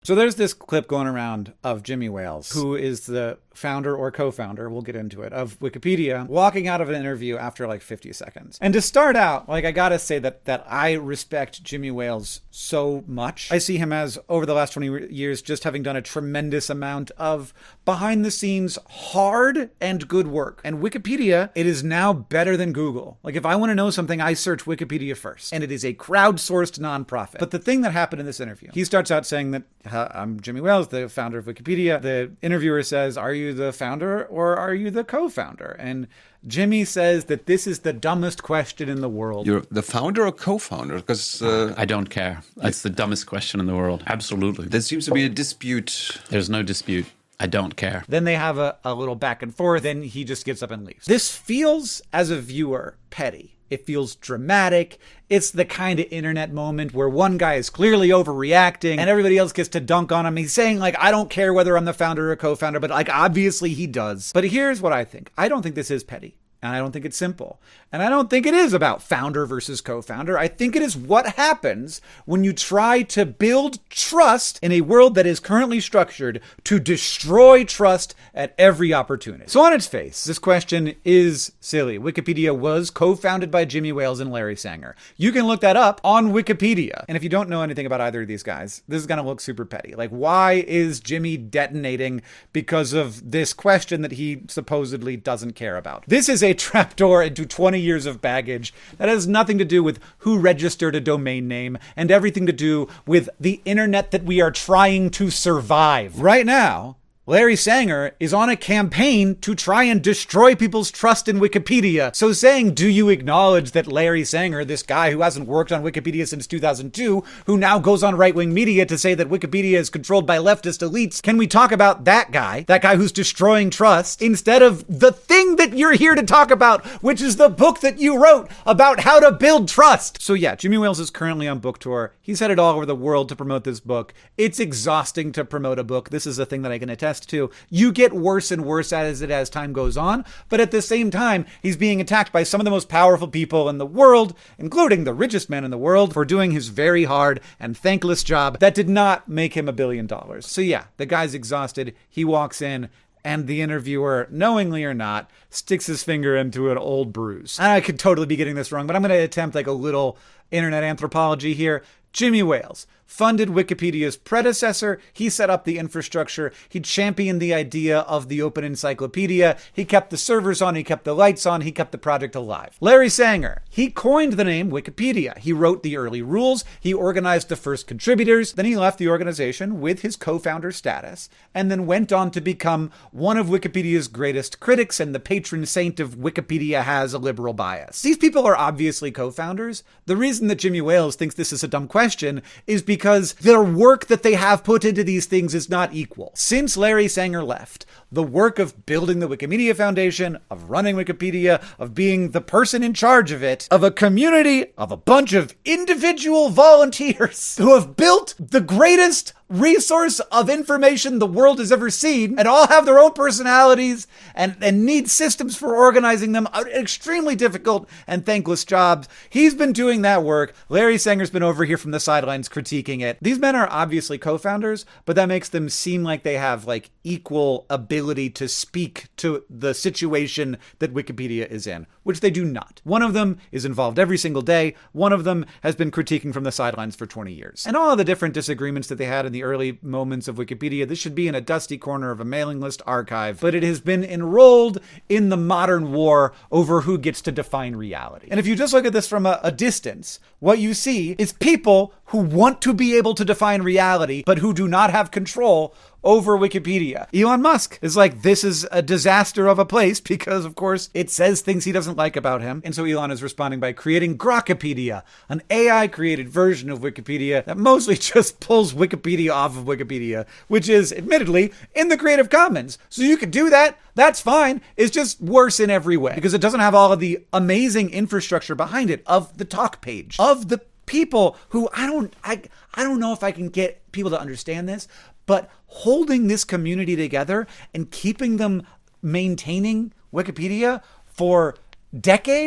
So there's this clip going around of Jimmy Wales, who is the founder or co-founder, we'll get into it, of Wikipedia, walking out of an interview after like 50 seconds. And to start out, like, I gotta say that I respect Jimmy Wales so much. I see him as, over the last 20 years, just having done a tremendous amount of behind-the-scenes hard and good work. And Wikipedia, it is now better than Google. Like, if I want to know something, I search Wikipedia first. And it is a crowdsourced nonprofit. But the thing that happened in this interview, he starts out saying that, I'm Jimmy Wales, the founder of Wikipedia. The interviewer says, are you the founder or are you the co-founder? And Jimmy says that this is the dumbest question in the world. You're the founder or co-founder? Because I don't care. It's the dumbest question in the world. Absolutely. There seems to be a dispute. There's no dispute. I don't care. Then they have a little back and forth, then he just gets up and leaves. This feels, as a viewer, petty. It feels dramatic. It's the kind of internet moment where one guy is clearly overreacting and everybody else gets to dunk on him. He's saying, like, I don't care whether I'm the founder or co-founder, but, like, obviously he does. But here's what I think. I don't think this is petty. And I don't think it's simple. And I don't think it is about founder versus co-founder. I think it is what happens when you try to build trust in a world that is currently structured to destroy trust at every opportunity. So on its face, this question is silly. Wikipedia was co-founded by Jimmy Wales and Larry Sanger. You can look that up on Wikipedia. And if you don't know anything about either of these guys, this is going to look super petty. Like, why is Jimmy detonating because of this question that he supposedly doesn't care about? This is a trapdoor into 20 years of baggage that has nothing to do with who registered a domain name and everything to do with the internet that we are trying to survive. Right now, Larry Sanger is on a campaign to try and destroy people's trust in Wikipedia. So saying, do you acknowledge that Larry Sanger, this guy who hasn't worked on Wikipedia since 2002, who now goes on right-wing media to say that Wikipedia is controlled by leftist elites, can we talk about that guy who's destroying trust, instead of the thing that you're here to talk about, which is the book that you wrote about how to build trust? So yeah, Jimmy Wales is currently on book tour. He's headed all over the world to promote this book. It's exhausting to promote a book. This is a thing that I can attest to. You get worse and worse at it as time goes on, but at the same time, he's being attacked by some of the most powerful people in the world, including the richest man in the world, for doing his very hard and thankless job that did not make him $1 billion. So yeah, the guy's exhausted. He walks in, and the interviewer, knowingly or not, sticks his finger into an old bruise. And I could totally be getting this wrong, but I'm going to attempt like a little internet anthropology here. Jimmy Wales funded Wikipedia's predecessor. He set up the infrastructure. He championed the idea of the open encyclopedia. He kept the servers on. He kept the lights on. He kept the project alive. Larry Sanger, he coined the name Wikipedia. He wrote the early rules. He organized the first contributors. Then he left the organization with his co-founder status and then went on to become one of Wikipedia's greatest critics and the patron saint of Wikipedia has a liberal bias. These people are obviously co-founders. The reason that Jimmy Wales thinks this is a dumb question is because their work that they have put into these things is not equal. Since Larry Sanger left, the work of building the Wikimedia Foundation, of running Wikipedia, of being the person in charge of it, of a community of a bunch of individual volunteers who have built the greatest resource of information the world has ever seen, and all have their own personalities and need systems for organizing them. Extremely difficult and thankless jobs. He's been doing that work. Larry Sanger's been over here from the sidelines critiquing it. These men are obviously co-founders, but that makes them seem like they have like equal ability to speak to the situation that Wikipedia is in, which they do not. One of them is involved every single day. One of them has been critiquing from the sidelines for 20 years. And all of the different disagreements that they had in the early moments of Wikipedia, this should be in a dusty corner of a mailing list archive, but it has been enrolled in the modern war over who gets to define reality. And if you just look at this from a distance, what you see is people who want to be able to define reality, but who do not have control over Wikipedia. Elon Musk is like, this is a disaster of a place because, of course, it says things he doesn't like about him. And so Elon is responding by creating Grokpedia, an AI-created version of Wikipedia that mostly just pulls Wikipedia off of Wikipedia, which is, admittedly, in the Creative Commons. So you could do that. That's fine. It's just worse in every way because it doesn't have all of the amazing infrastructure behind it of the talk page, of the people who I don't know if I can get people to understand this, but holding this community together and keeping them maintaining Wikipedia for decades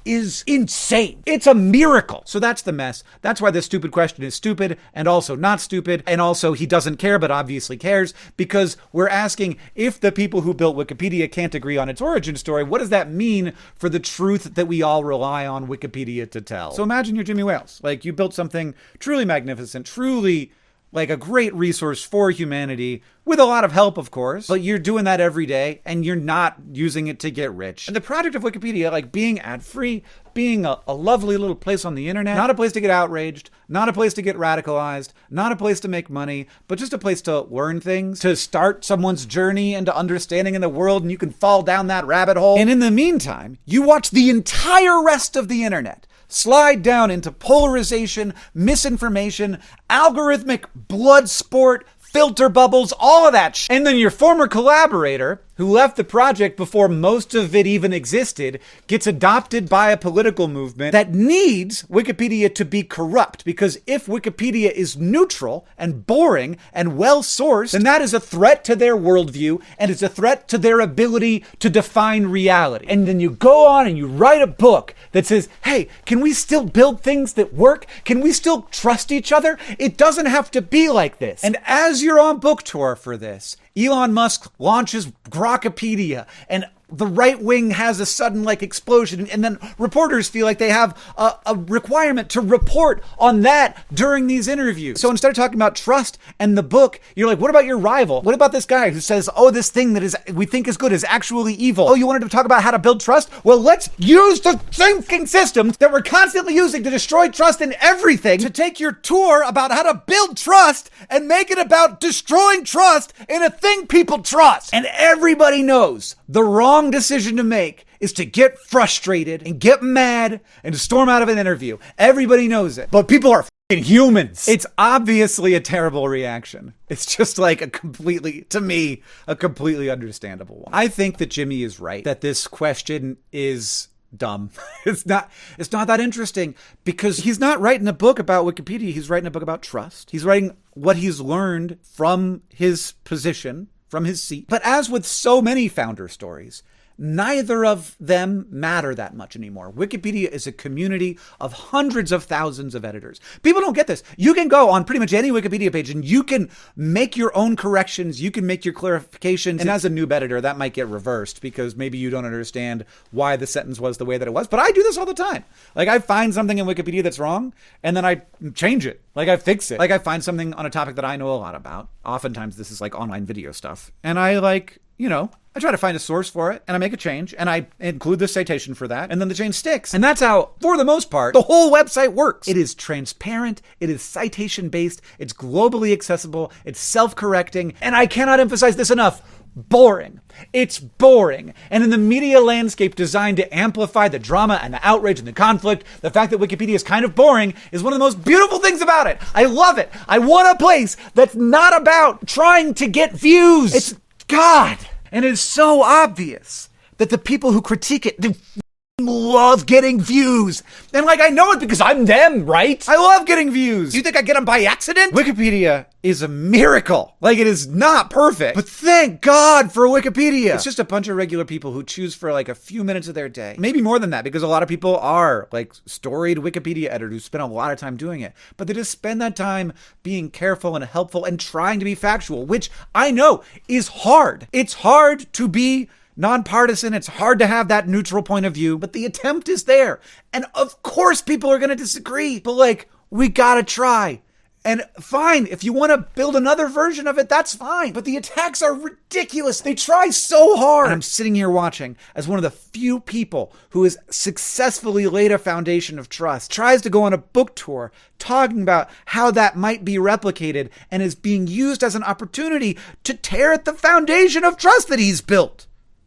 is insane. It's a miracle. So that's the mess. That's why this stupid question is stupid and also not stupid. And also he doesn't care, but obviously cares, because we're asking, if the people who built Wikipedia can't agree on its origin story, what does that mean for the truth that we all rely on Wikipedia to tell? So imagine you're Jimmy Wales. Like, you built something truly magnificent, truly like a great resource for humanity, with a lot of help, of course, but you're doing that every day and you're not using it to get rich. And the project of Wikipedia, like being ad-free, being a lovely little place on the internet, not a place to get outraged, not a place to get radicalized, not a place to make money, but just a place to learn things, to start someone's journey into understanding in the world, and you can fall down that rabbit hole. And in the meantime, you watch the entire rest of the internet slide down into polarization, misinformation, algorithmic blood sport, filter bubbles, all of that shit. And then your former collaborator, who left the project before most of it even existed, gets adopted by a political movement that needs Wikipedia to be corrupt. Because if Wikipedia is neutral and boring and well-sourced, then that is a threat to their worldview, and it's a threat to their ability to define reality. And then you go on and you write a book that says, hey, can we still build things that work? Can we still trust each other? It doesn't have to be like this. And as you're on book tour for this, Elon Musk launches Grokpedia, and the right wing has a sudden explosion, and then reporters feel like they have a requirement to report on that during these interviews. So instead of talking about trust and the book, you're like, what about your rival? What about this guy who says, oh, this thing that we think is good is actually evil? Oh, you wanted to talk about how to build trust? Well, let's use the thinking systems that we're constantly using to destroy trust in everything, to take your tour about how to build trust and make it about destroying trust in a thing people trust. And everybody knows the wrong decision to make is to get frustrated and get mad and to storm out of an interview. Everybody knows it, but people are fucking humans. It's obviously a terrible reaction. It's just a completely understandable one. I think that Jimmy is right, that this question is dumb. It's not that interesting, because he's not writing a book about Wikipedia. He's writing a book about trust. He's writing what he's learned from his position, from his seat. But as with so many founder stories, neither of them matter that much anymore. Wikipedia is a community of hundreds of thousands of editors. People don't get this. You can go on pretty much any Wikipedia page and you can make your own corrections. You can make your clarifications. And as a noob editor, that might get reversed because maybe you don't understand why the sentence was the way that it was. But I do this all the time. I find something in Wikipedia that's wrong and then I change it. I fix it. I find something on a topic that I know a lot about. Oftentimes this is online video stuff. And I try to find a source for it, and I make a change, and I include the citation for that, and then the change sticks. And that's how, for the most part, the whole website works. It is transparent, it is citation-based, it's globally accessible, it's self-correcting, and I cannot emphasize this enough. Boring. It's boring. And in the media landscape designed to amplify the drama and the outrage and the conflict, the fact that Wikipedia is kind of boring is one of the most beautiful things about it. I love it. I want a place that's not about trying to get views. It's God. And it is so obvious that the people who critique it, they love getting views. And I know it because I'm them, right? I love getting views. You think I get them by accident? Wikipedia is a miracle. It is not perfect, but thank God for Wikipedia. It's just a bunch of regular people who choose for a few minutes of their day. Maybe more than that, because a lot of people are storied Wikipedia editors who spend a lot of time doing it. But they just spend that time being careful and helpful and trying to be factual, which I know is hard. It's hard to be nonpartisan. It's hard to have that neutral point of view, but the attempt is there. And of course people are going to disagree, but we gotta try. And fine, if you want to build another version of it, that's fine. But the attacks are ridiculous. They try so hard. And I'm sitting here watching as one of the few people who has successfully laid a foundation of trust, tries to go on a book tour talking about how that might be replicated and is being used as an opportunity to tear at the foundation of trust that he's built.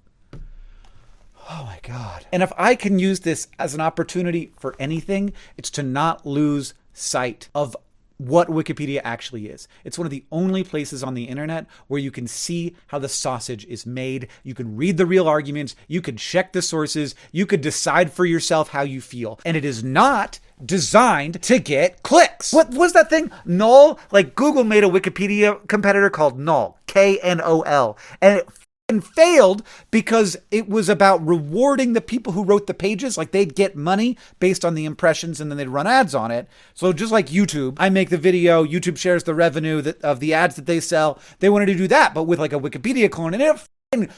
Oh my God. And if I can use this as an opportunity for anything, it's to not lose sight of what Wikipedia actually is. It's one of the only places on the internet where you can see how the sausage is made. You can read the real arguments. You can check the sources. You could decide for yourself how you feel. And it is not designed to get clicks. What was that thing? Null? Google made a Wikipedia competitor called Null. Knol. And it failed because it was about rewarding the people who wrote the pages. Like, they'd get money based on the impressions and then they'd run ads on it. So just like YouTube, I make the video, YouTube shares the revenue of the ads that they sell. They wanted to do that, but with like a Wikipedia clone, and it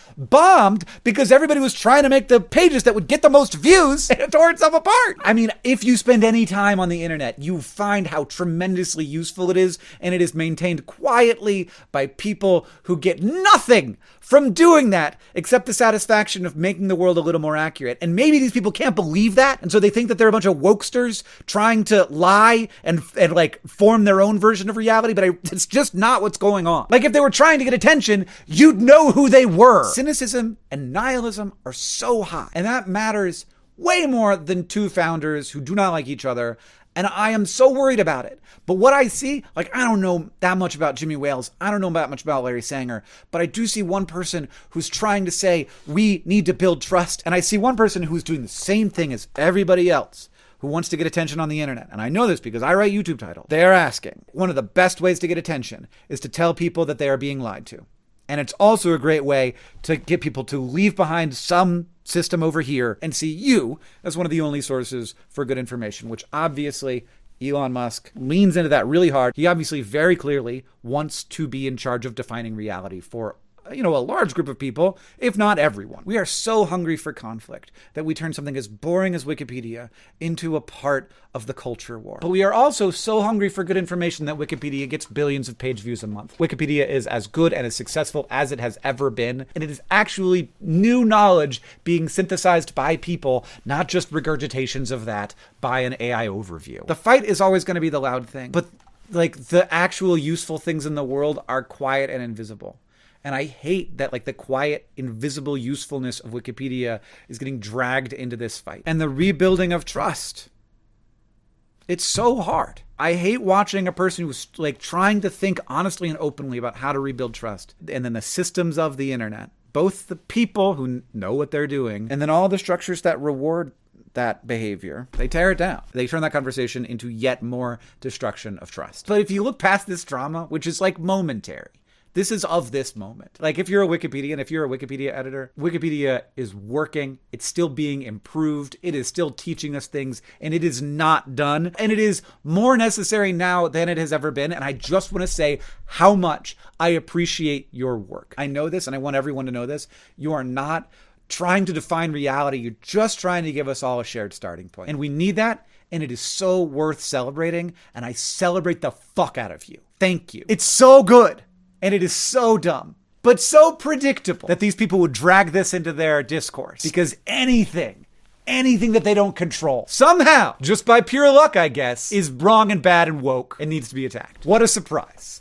bombed because everybody was trying to make the pages that would get the most views, and it tore itself apart. I mean, if you spend any time on the internet, you find how tremendously useful it is, and it is maintained quietly by people who get nothing from doing that except the satisfaction of making the world a little more accurate. And maybe these people can't believe that, and so they think that they're a bunch of wokesters trying to lie and like form their own version of reality, but it's just not what's going on. Like, if they were trying to get attention, you'd know who they were. Cynicism and nihilism are so high, and that matters way more than two founders who do not like each other. And I am so worried about it. But what I see, like, I don't know that much about Jimmy Wales. I don't know that much about Larry Sanger. But I do see one person who's trying to say, we need to build trust. And I see one person who's doing the same thing as everybody else, who wants to get attention on the internet. And I know this because I write YouTube titles. They are asking, one of the best ways to get attention is to tell people that they are being lied to. And it's also a great way to get people to leave behind some system over here and see you as one of the only sources for good information, which obviously Elon Musk leans into that really hard. He obviously very clearly wants to be in charge of defining reality for, a large group of people, if not everyone. We are so hungry for conflict that we turn something as boring as Wikipedia into a part of the culture war. But we are also so hungry for good information that Wikipedia gets billions of page views a month. Wikipedia is as good and as successful as it has ever been, and it is actually new knowledge being synthesized by people, not just regurgitations of that by an AI overview. The fight is always going to be the loud thing, but like the actual useful things in the world are quiet and invisible. And I hate that, like, the quiet, invisible usefulness of Wikipedia is getting dragged into this fight. And the rebuilding of trust. It's so hard. I hate watching a person who's, like, trying to think honestly and openly about how to rebuild trust. And then the systems of the internet. Both the people who know what they're doing, and then all the structures that reward that behavior, they tear it down. They turn that conversation into yet more destruction of trust. But if you look past this drama, which is, like, momentary, this is of this moment. Like, if you're a Wikipedian, if you're a Wikipedia editor, Wikipedia is working. It's still being improved. It is still teaching us things, and it is not done. And it is more necessary now than it has ever been. And I just want to say how much I appreciate your work. I know this, and I want everyone to know this. You are not trying to define reality. You're just trying to give us all a shared starting point. And we need that, and it is so worth celebrating. And I celebrate the fuck out of you. Thank you. It's so good. And it is so dumb, but so predictable that these people would drag this into their discourse, because anything that they don't control, somehow, just by pure luck, I guess, is wrong and bad and woke and needs to be attacked. What a surprise.